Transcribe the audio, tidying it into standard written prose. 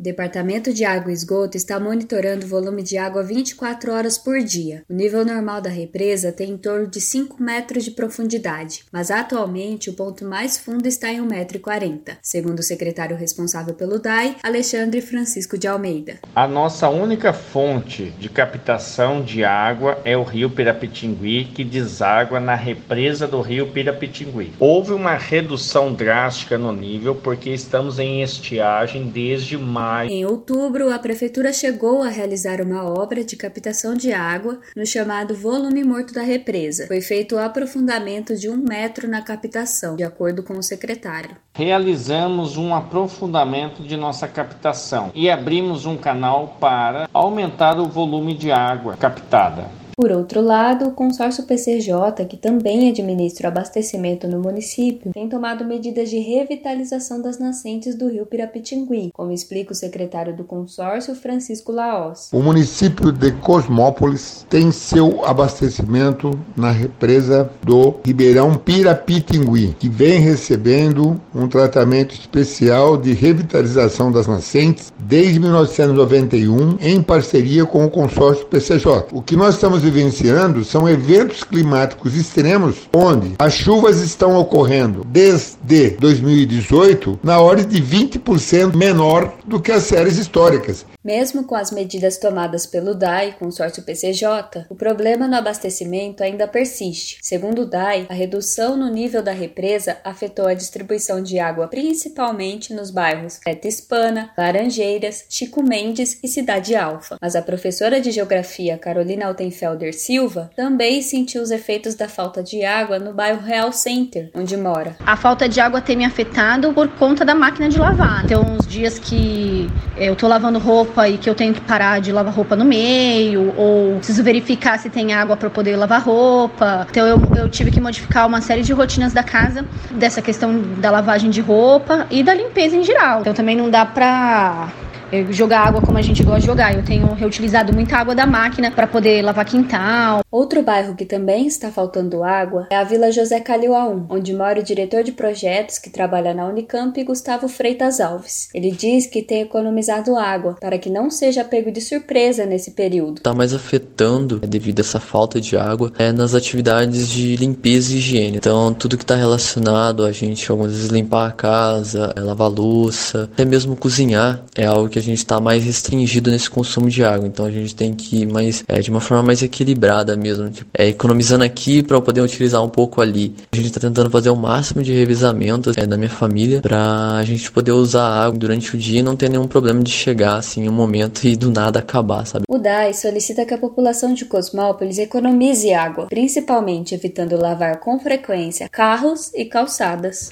Departamento de Água e Esgoto está monitorando o volume de água 24 horas por dia. O nível normal da represa tem em torno de 5 metros de profundidade, mas atualmente o ponto mais fundo está em 1,40 m, segundo o secretário responsável pelo DAI, Alexandre Francisco de Almeida. A nossa única fonte de captação de água é o rio Pirapitingui, que deságua na represa do rio Pirapitingui. Houve uma redução drástica no nível porque estamos em estiagem desde maio. Em outubro, a Prefeitura chegou a realizar uma obra de captação de água no chamado volume morto da represa. Foi feito o aprofundamento de 1 metro na captação, de acordo com o secretário. Realizamos um aprofundamento de nossa captação e abrimos um canal para aumentar o volume de água captada. Por outro lado, o consórcio PCJ, que também administra o abastecimento no município, tem tomado medidas de revitalização das nascentes do rio Pirapitingui, como explica o secretário do consórcio, Francisco Laos. O município de Cosmópolis tem seu abastecimento na represa do Ribeirão Pirapitingui, que vem recebendo um tratamento especial de revitalização das nascentes desde 1991, em parceria com o consórcio PCJ. O que nós estamos vivenciando são eventos climáticos extremos, onde as chuvas estão ocorrendo desde 2018 na ordem de 20% menor do que as séries históricas. Mesmo com as medidas tomadas pelo DAI, consórcio PCJ, o problema no abastecimento ainda persiste. Segundo o DAI, a redução no nível da represa afetou a distribuição de água principalmente nos bairros Reta Hispana, Laranjeiras, Chico Mendes e Cidade Alfa. Mas a professora de Geografia Carolina Altenfelder Silva também sentiu os efeitos da falta de água no bairro Real Center, onde mora. A falta de água tem me afetado por conta da máquina de lavar. Então, uns dias que eu tô lavando roupa e que eu tenho que parar de lavar roupa no meio, ou preciso verificar se tem água para poder lavar roupa. Então eu tive que modificar uma série de rotinas da casa, dessa questão da lavagem de roupa e da limpeza em geral. Então também não dá para jogar água como a gente gosta de jogar. Eu tenho reutilizado muita água da máquina para poder lavar quintal. Outro bairro que também está faltando água é a Vila José Calil, onde mora o diretor de projetos que trabalha na Unicamp, Gustavo Freitas Alves. Ele diz que tem economizado água para que não seja pego de surpresa nesse período. Está mais afetando, devido a essa falta de água, nas atividades de limpeza e higiene. Então, tudo que está relacionado a gente, algumas vezes, limpar a casa, lavar louça, até mesmo cozinhar, é algo que a gente está mais restringido nesse consumo de água. Então, a gente tem que ir mais, de uma forma mais equilibrada mesmo, economizando aqui para poder utilizar um pouco ali. A gente está tentando fazer o máximo de revezamento da minha família para a gente poder usar a água durante o dia e não ter nenhum problema de chegar assim em um momento e do nada acabar, sabe? O DAI solicita que a população de Cosmópolis economize água, principalmente evitando lavar com frequência carros e calçadas.